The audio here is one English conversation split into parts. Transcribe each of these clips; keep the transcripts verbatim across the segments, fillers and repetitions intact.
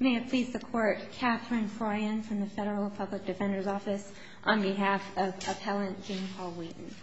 May it please the Court, Catherine Froyen from the Federal Public Defender's Office on behalf of Appellant Jean Paul Wheaton.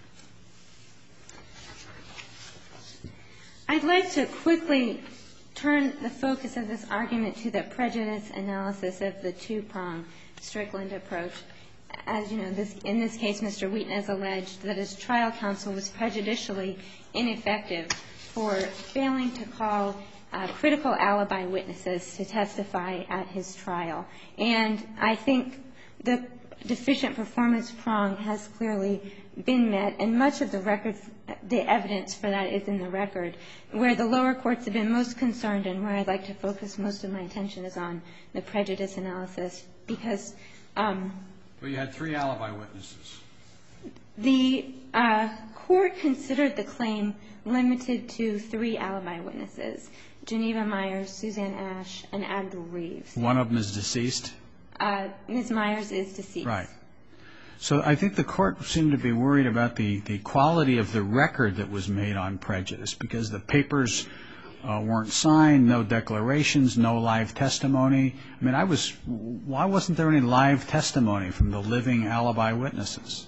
I'd like to quickly turn the focus of this argument to the prejudice analysis of the two-prong Strickland approach. As you know, this, in this case, Mister Wheaton has alleged that his trial counsel was prejudicially ineffective for failing to call uh, critical alibi witnesses to testify at his trial. And I think the deficient performance prong has clearly been met, and much of the record, the evidence for that is in the record. Where the lower courts have been most concerned and where I'd like to focus most of my attention is on the prejudice analysis, because um, well, you had three alibi witnesses. The uh, court considered the claim limited to three alibi witnesses: Geneva Myers, Suzanne Ash, and Abdul Reeves. One of them is deceased? Uh, Miz Myers is deceased. Right. So I think the court seemed to be worried about the, the quality of the record that was made on prejudice, because the papers uh, weren't signed, no declarations, no live testimony. I mean, I was, why wasn't there any live testimony from the living alibi witnesses?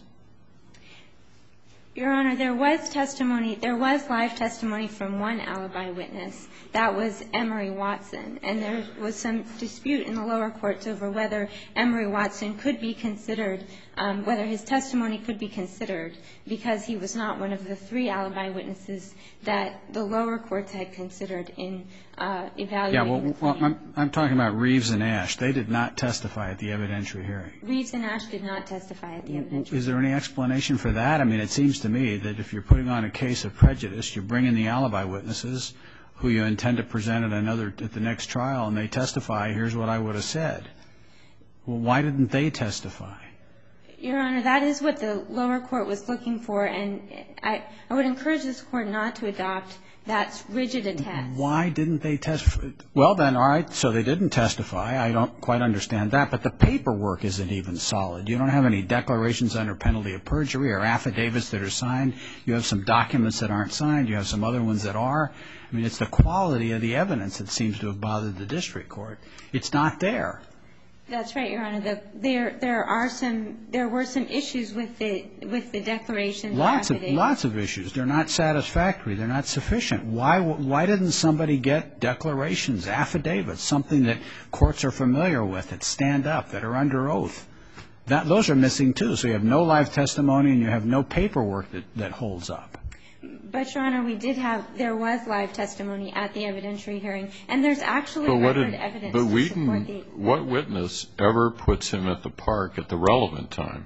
Your Honor, there was testimony, there was live testimony from one alibi witness. That was Emery Watson. And there was some dispute in the lower courts over whether Emery Watson could be considered, um, whether his testimony could be considered, because he was not one of the three alibi witnesses that the lower courts had considered in uh, evaluating Yeah, well, the well claim. I'm, I'm talking about Reeves and Ash. They did not testify at the evidentiary hearing. Reeves and Ash did not testify at the evidentiary hearing. Is there any explanation for that? I mean, it seems to me that if you're putting on a case of prejudice, you bring in the alibi witnesses who you intend to present at another at the next trial, and they testify, here's what I would have said. Well, why didn't they testify? Your Honor, that is what the lower court was looking for, and I, I would encourage this Court not to adopt that rigid a test. Why didn't they testify? Well, then, all right, so they didn't testify. I don't quite understand that, but the paperwork isn't even solid. You don't have any declarations under penalty of perjury or affidavits that are signed. You have some documents that aren't signed. You have some other ones that are. I mean, it's the quality of the evidence that seems to have bothered the district court. It's not there. That's right, Your Honor. The, there, there are some, there were some issues with the, with the declaration. Lots of, lots of issues. They're not satisfactory. They're not sufficient. Why, why didn't somebody get declarations, affidavits, something that courts are familiar with, that stand up, that are under oath? That, those are missing too. So you have no live testimony and you have no paperwork that, that holds up. But, Your Honor, we did have, there was live testimony at the evidentiary hearing, and there's actually but what record did, evidence but to Wheaton, support the... what witness ever puts him at the park at the relevant time?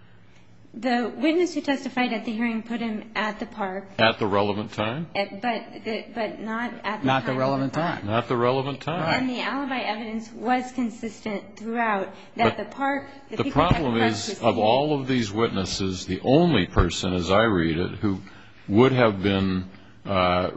The witness who testified at the hearing put him at the park. At the relevant time? At, but, the, but not at the not time. The relevant time. Not the relevant time. Right. And the alibi evidence was consistent throughout that but the park... The, the problem is, of all of these witnesses, the only person, as I read it, who would have been uh,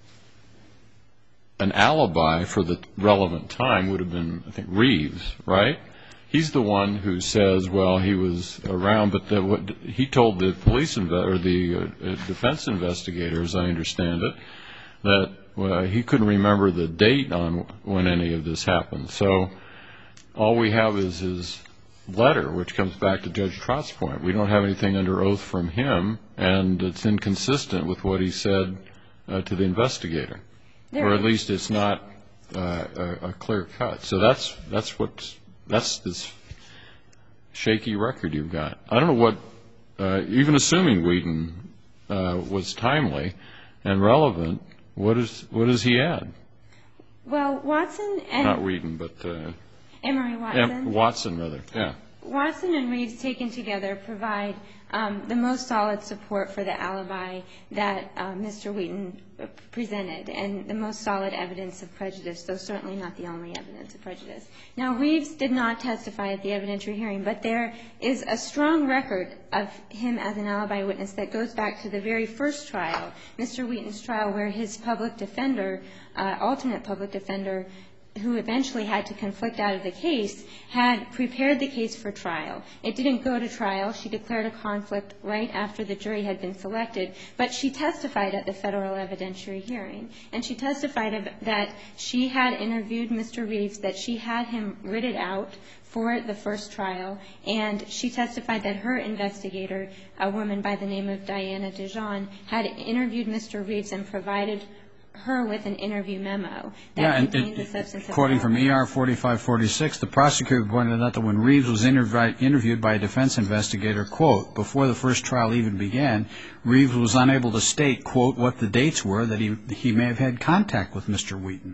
an alibi for the relevant time would have been, I think, Reeves, right? He's the one who says, well, he was around, but the, what, he told the police inve- or the uh, defense investigator, as I understand it, that well, he couldn't remember the date on when any of this happened. So all we have is his letter, which comes back to Judge Trott's point. We don't have anything under oath from him, and it's inconsistent with what he said uh, to the investigator, there or at least it's not uh, a, a clear cut. So that's that's what's that's this shaky record you've got. I don't know what, uh, even assuming Wheaton uh, was timely and relevant, what is what does he add? Well, Watson and not Wheaton, but. Uh, Emery Watson. Em- Watson, rather, yeah. Watson and Reeves taken together provide um, the most solid support for the alibi that uh, Mister Wheaton presented, and the most solid evidence of prejudice, though certainly not the only evidence of prejudice. Now, Reeves did not testify at the evidentiary hearing, but there is a strong record of him as an alibi witness that goes back to the very first trial, Mister Wheaton's trial, where his public defender, uh, alternate public defender, who eventually had to conflict out of the case, had prepared the case for trial. It didn't go to trial. She declared a conflict right after the jury had been selected. But she testified at the federal evidentiary hearing. And she testified that she had interviewed Mister Reeves, that she had him written out for the first trial. And she testified that her investigator, a woman by the name of Diana Dijon, had interviewed Mister Reeves and provided her with an interview memo that yeah, and contained it, the substance of quoting the from E R forty-five forty-six, the prosecutor pointed out that when Reeves was interv- interviewed by a defense investigator, quote, before the first trial even began, Reeves was unable to state, quote, what the dates were that he, he may have had contact with Mister Wheaton.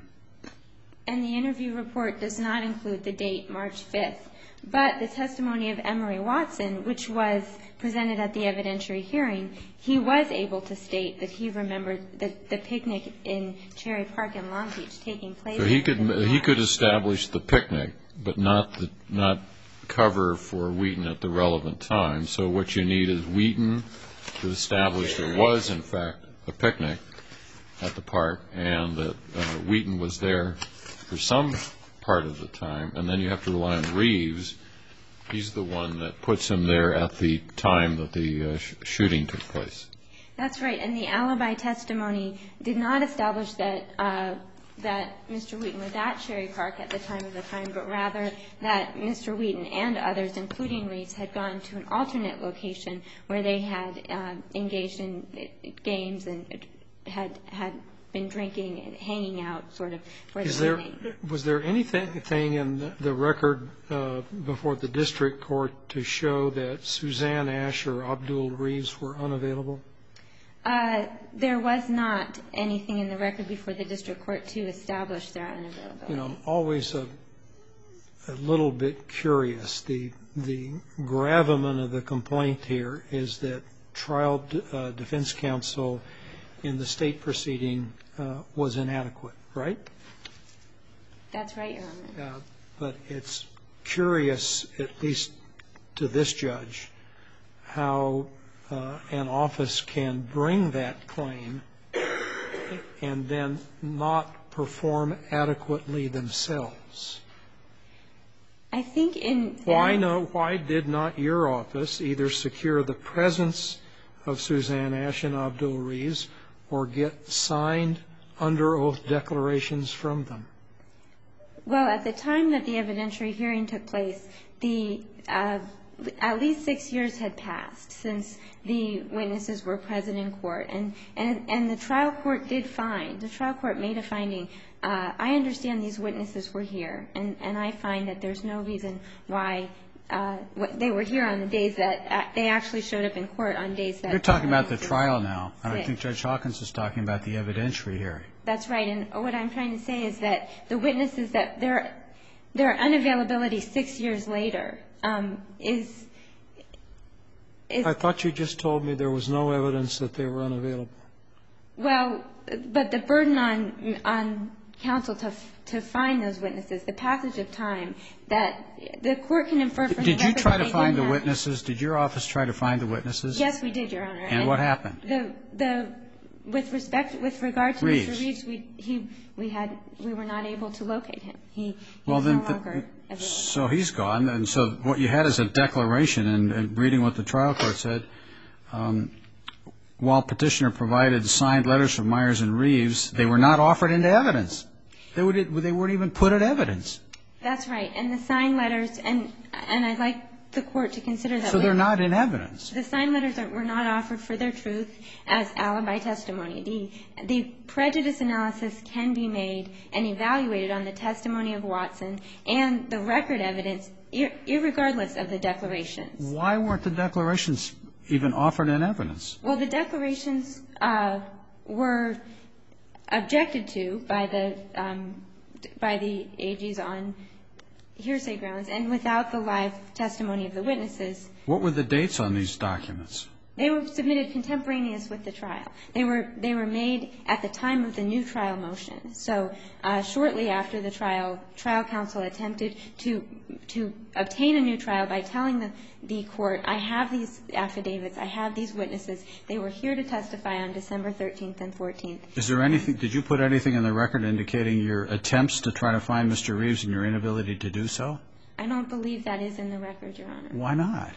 And the interview report does not include the date March fifth. But the testimony of Emery Watson, which was presented at the evidentiary hearing, he was able to state that he remembered the, the picnic in Cherry Park in Long Beach taking place. So he could he could establish the picnic, but not the, not cover for Wheaton at the relevant time. So what you need is Wheaton to establish there was in fact a picnic at the park, and that uh, Wheaton was there for some part of the time, and then you have to rely on Reeves. He's the one that puts him there at the time that the uh, sh- shooting took place. That's right, and the alibi testimony did not establish that uh, that Mister Wheaton was at Cherry Park at the time of the crime, but rather that Mister Wheaton and others, including Reeves, had gone to an alternate location where they had uh, engaged in games and had had been drinking and hanging out sort of for the Is there, evening. was there anything in the, the record uh, before the district court to show that Suzanne Ash or Abdul Reeves were unavailable? Uh, there was not anything in the record before the district court to establish their unavailability. You know, I'm always a, a little bit curious. The, the gravamen of the complaint here is that trial uh, defense counsel in the state proceeding uh, was inadequate, right? That's right, Your Honor. Uh, but it's curious, at least to this judge, how uh, an office can bring that claim and then not perform adequately themselves. I think in Why no? Why did not your office either secure the presence of Suzanne Ash and Abdul Reeves or get signed under oath declarations from them? Well, at the time that the evidentiary hearing took place, the uh, at least six years had passed since the witnesses were present in court, and and and the trial court did find the trial court made a finding. Uh, I understand these witnesses were here, and and I find that there's no reason why. Uh, they were here on the days that uh, they actually showed up in court on days that. You're talking about the trial now, and I Sick. think Judge Hawkins is talking about the evidentiary hearing. That's right, and what I'm trying to say is that the witnesses that their their unavailability six years later um, is is. I thought you just told me there was no evidence that they were unavailable. Well, but the burden on on counsel to to find those witnesses, the passage of time that the court can infer from the Did you record try that to they find the didn't have. witnesses? Did your office try to find the witnesses? Yes, we did, Your Honor. And, and what happened? The the with respect with regard to Reeves. Mister Reeves, we he we had we were not able to locate him. He, he well, was then, no longer the, available. so he's gone, and so what you had is a declaration, and, and reading what the trial court said. Um, while petitioner provided signed letters from Myers and Reeves, they were not offered into evidence. They would they weren't even put at evidence. That's right, and the signed letters, and and I'd like the court to consider that. So they're not in evidence. The signed letters are, were not offered for their truth as alibi testimony. The the prejudice analysis can be made and evaluated on the testimony of Watson and the record evidence, ir- irregardless of the declarations. Why weren't the declarations even offered in evidence? Well, the declarations uh, were objected to by the um, by the A Gs on hearsay grounds and without the live testimony of the witnesses. What were the dates on these documents? They were submitted contemporaneous with the trial. They were they were made at the time of the new trial motion. So uh, shortly after the trial, trial counsel attempted to to obtain a new trial by telling the, the court, I have these affidavits, I have these witnesses. They were here to testify on December thirteenth and fourteenth. Is there anything, did you put anything in the record indicating your attempts to try to find Mister Reeves and your inability to do so? I don't believe that is in the record, Your Honor. Why not?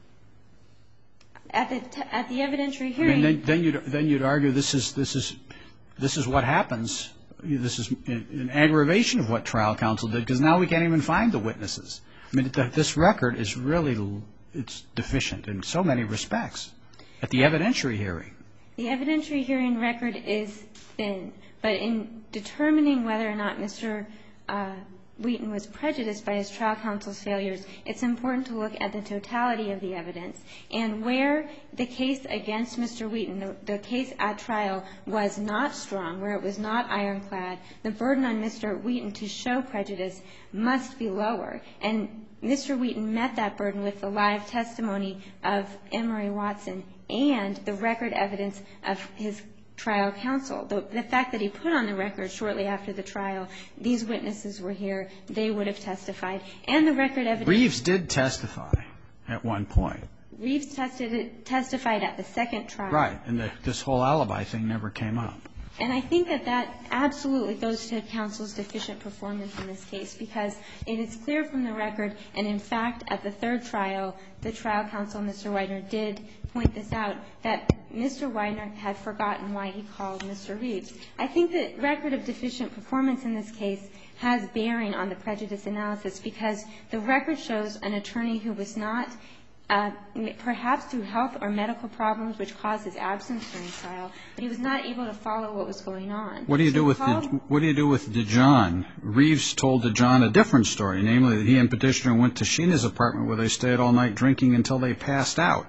At the t- at the evidentiary hearing. I mean, then, then you'd then you'd argue this is this is this is what happens. This is an aggravation of what trial counsel did, because now we can't even find the witnesses. I mean, this record is really it's deficient in so many respects. At the evidentiary hearing. The evidentiary hearing record is thin, but in determining whether or not Mister Uh, Wheaton was prejudiced by his trial counsel's failures, it's important to look at the totality of the evidence. And where the case against Mister Wheaton, the, the case at trial, was not strong, where it was not ironclad, the burden on Mister Wheaton to show prejudice must be lower. And Mister Wheaton met that burden with the live testimony of Emory Watson and the record evidence of his trial counsel. The, the fact that he put on the record shortly after the trial, these witnesses were here, they would have testified. And the record evidence. Reeves did testify at one point. Reeves tested, testified at the second trial. Right. And the, this whole alibi thing never came up. And I think that that absolutely goes to counsel's deficient performance in this case, because it is clear from the record, and in fact, at the third trial, the trial counsel, Mister Widener, did point this out, that Mister Widener had forgotten why he called Mister Reeves. I think the record of deficient performance in this case has bearing on the prejudice analysis, because the record shows an attorney who was not, uh, perhaps through health or medical problems which caused his absence during trial, but he was not able to follow what was going on. What do you do with the, what do you do with DeJohn? Reeves told DeJohn a different story, namely that he and Petitioner went to Sheena's apartment where they stayed all night drinking until they passed out.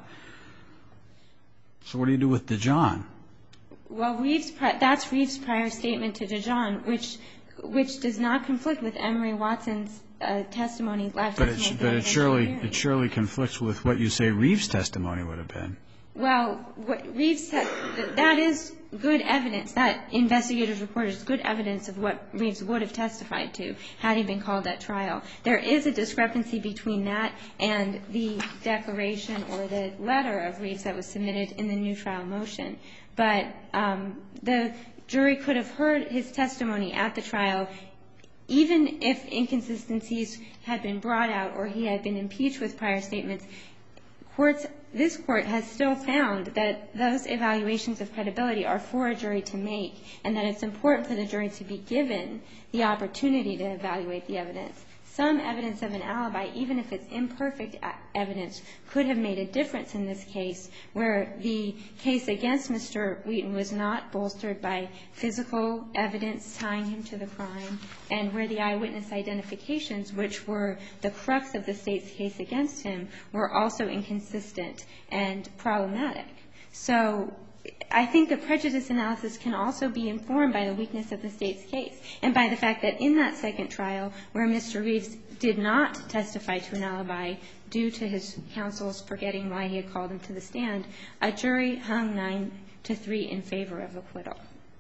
So what do you do with DeJohn? Well, Reeves, that's Reeves' prior statement to DeJohn, which which does not conflict with Emory Watson's uh, testimony, live but testimony. It, but it surely it surely conflicts with what you say Reeves' testimony would have been. Well, what Reeves said, that is good evidence. That investigator's report is good evidence of what Reeves would have testified to had he been called at trial. There is a discrepancy between that and the declaration or the letter of Reeves that was submitted in the new trial motion. But um, the jury could have heard his testimony at the trial, even if inconsistencies had been brought out or he had been impeached with prior statements. Courts, this Court has still found that those evaluations of credibility are for a jury to make, and that it's important for the jury to be given the opportunity to evaluate the evidence. Some evidence of an alibi, even if it's imperfect evidence, could have made a difference in this case, where the case against Mister Wheaton was not bolstered by physical evidence tying him to the crime, and where the eyewitness identifications, which were the crux of the State's case against him, were also inconsistent and problematic. So I think the prejudice analysis can also be informed by the weakness of the State's case and by the fact that in that second trial, where Mister Reeves did not testify to an alibi due to his counsel's forgetting why he had called him to the stand, a jury hung nine to three in favor of acquittal.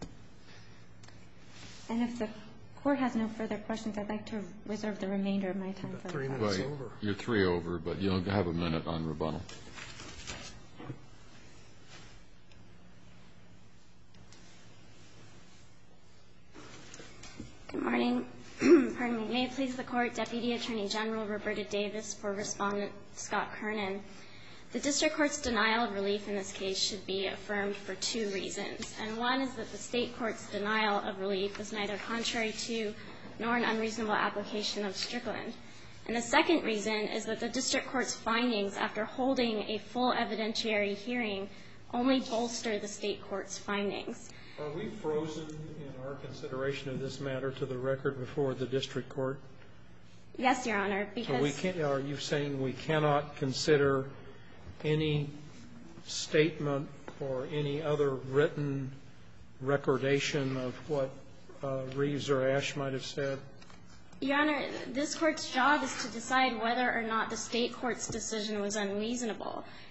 And if the Court has no further questions, I'd like to reserve the remainder of my time for the Three Court. minutes Well, over. You're three over, but you'll have a minute on rebuttal. Good morning. Pardon me. May it please the Court, Deputy Attorney General Roberta Davis for Respondent Scott Kernan. The District Court's denial of relief in this case should be affirmed for two reasons. And one is that the State Court's denial of relief was neither contrary to nor an unreasonable application of Strickland. And the second reason is that the District Court's findings after holding a full evidentiary hearing only bolster the State Court's findings. Are we frozen in our consideration of this matter to the record before the District Court? Yes, Your Honor, because... So we can't, are you saying we cannot consider any statement or any other written recordation of what uh, Reeves or Ash might have said? Your Honor, this Court's job is to decide whether or not the State Court's decision was unreasonable.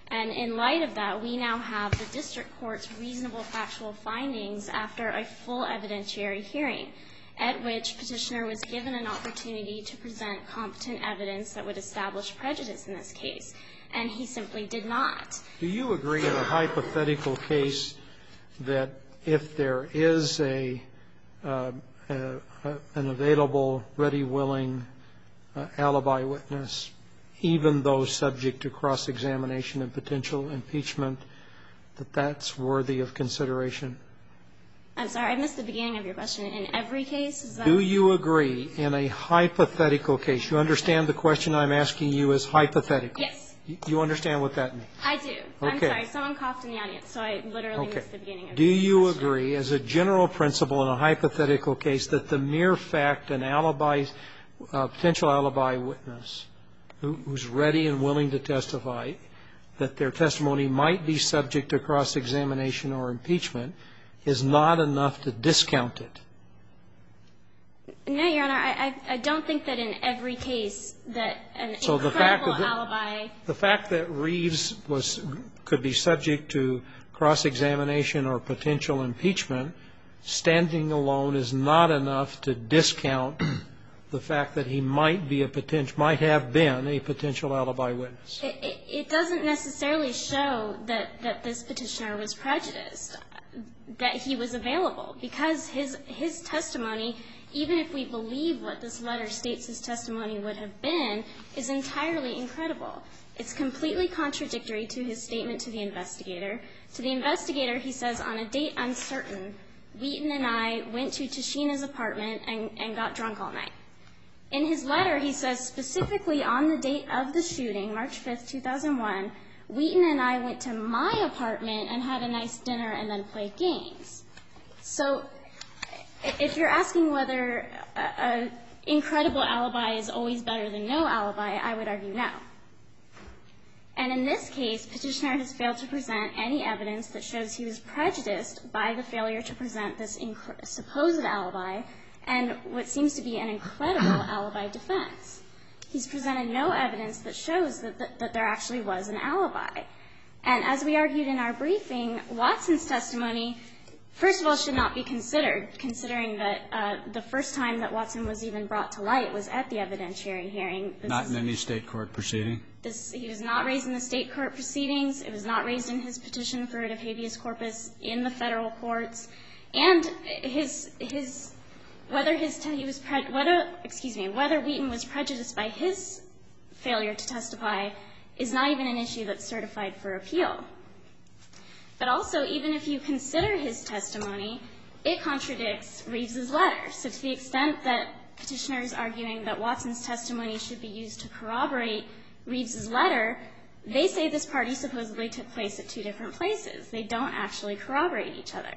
And in light of that, we now have the district court's reasonable factual findings after a full evidentiary hearing, at which Petitioner was given an opportunity to present competent evidence that would establish prejudice in this case, and he simply did not. Do you agree in a hypothetical case that if there is a, uh, a, a an available, ready, willing uh, alibi witness, even though subject to cross-examination and potential impeachment, that that's worthy of consideration? I'm sorry, I missed the beginning of your question. In every case? Is that Do you agree in a hypothetical case? You understand the question I'm asking you is hypothetical? Yes. You understand what that means? I do. I'm Okay. sorry. Someone coughed in the audience, so I literally Okay. missed the beginning of Do your you question. agree, as a general principle in a hypothetical case, that the mere fact an alibi, uh, potential alibi witness who, who's ready and willing to testify, that their testimony might be subject to cross-examination or impeachment, is not enough to discount it? No, Your Honor. I, I, I don't think that in every case that an So incredible the fact that the, alibi. the fact that Reeves was could be subject to cross-examination or potential impeachment, standing alone is not enough to discount the fact that he might be a potential, might have been a potential alibi witness. It, it, it doesn't necessarily show that, that this petitioner was prejudiced, that he was available, because his, his testimony, even if we believe what this letter states his testimony would have been, is entirely incredible. It's completely contradictory to his statement to the investigator. To the investigator, he says, on a date uncertain, Wheaton and I went to Tashina's apartment and, and got drunk all night. In his letter, he says specifically on the date of the shooting, March fifth, two thousand one, Wheaton and I went to my apartment and had a nice dinner and then played games. So if you're asking whether an incredible alibi is always better than no alibi, I would argue no. And in this case, Petitioner has failed to present any evidence that shows he was prejudiced by the failure to present this supposed alibi and what seems to be an incredible alibi defense. He's presented no evidence that shows that, that, that there actually was an alibi. And as we argued in our briefing, Watson's testimony, first of all, should not be considered, considering that uh, the first time that Watson was even brought to light was at the evidentiary hearing. This Not is, in any state court proceeding? This, he was not raised in the state court proceedings. It was not raised in his petition for writ of habeas corpus in the federal courts. And his, his, whether his, he was, pre, whether, excuse me, whether Wheaton was prejudiced by his failure to testify is not even an issue that's certified for appeal. But also, even if you consider his testimony, it contradicts Reeves's letter. So to the extent that Petitioner is arguing that Watson's testimony should be used to corroborate Reeves's letter, they say this party supposedly took place at two different places. They don't actually corroborate each other.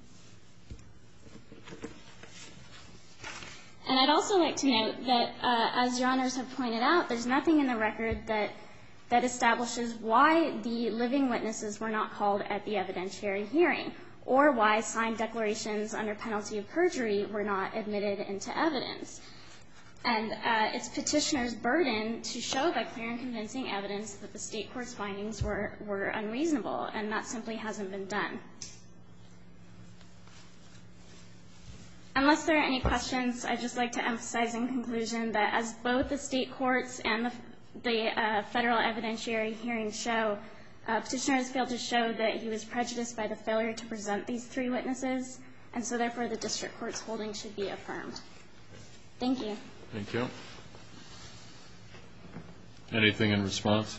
And I'd also like to note that, uh, as Your Honors have pointed out, there's nothing in the record that that establishes why the living witnesses were not called at the evidentiary hearing, or why signed declarations under penalty of perjury were not admitted into evidence. And uh, it's Petitioner's burden to show by clear and convincing evidence that the state court's findings were, were unreasonable, and that simply hasn't been done. Unless there are any questions, I'd just like to emphasize in conclusion that as both the state courts and the the uh, federal evidentiary hearings show, uh, Petitioner has failed to show that he was prejudiced by the failure to present these three witnesses, and so therefore the district court's holding should be affirmed. Thank you. Thank you. Anything in response?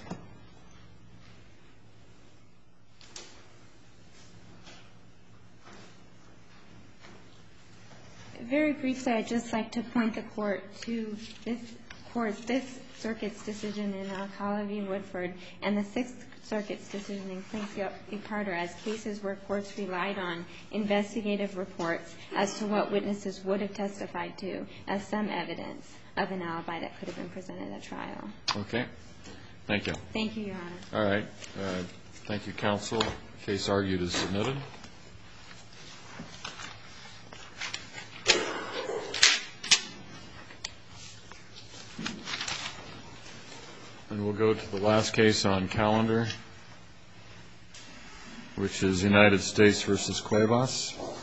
Very briefly, I'd just like to point the Court to this Court's, this Circuit's decision in Alcala v. Woodford and the Sixth Circuit's decision in Clinksy v. Carter as cases where courts relied on investigative reports as to what witnesses would have testified to as some evidence of an alibi that could have been presented at trial. Okay. Thank you. Thank you, Your Honor. All right. Uh, thank you, counsel. Case argued is submitted. And we'll go to the last case on calendar. which is United States versus Cuevas.